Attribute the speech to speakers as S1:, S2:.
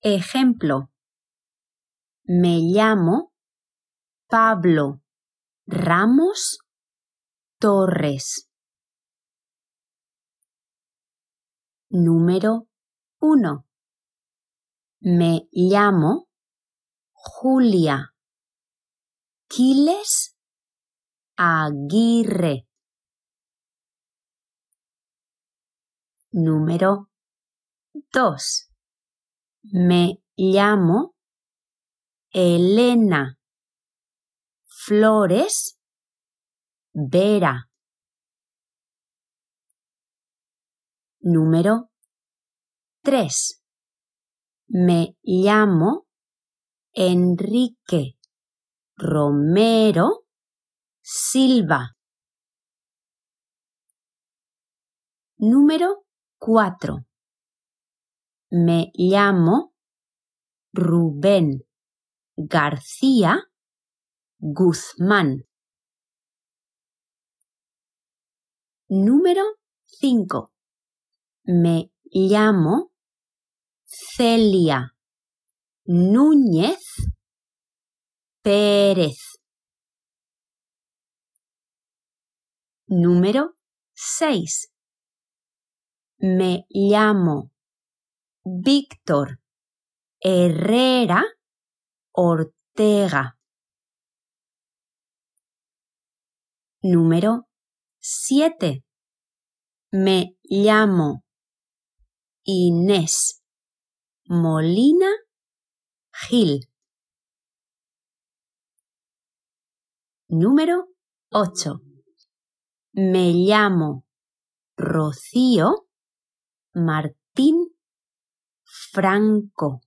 S1: Ejemplo. Me llamo Pablo Ramos Torres. Número 1. Me llamo Julia Quiles Aguirre. Número 2. Me llamo Elena Flores Vera. Número 3. Me llamo Enrique Romero Silva. Número 4. Me llamo Rubén García Guzmán. Número 5. Me llamo Celia Núñez Pérez. Número 6. Me llamo Víctor Herrera Ortega. Número 7. Me llamo Inés Molina Gil. Número 8. Me llamo Rocío Martín Franco.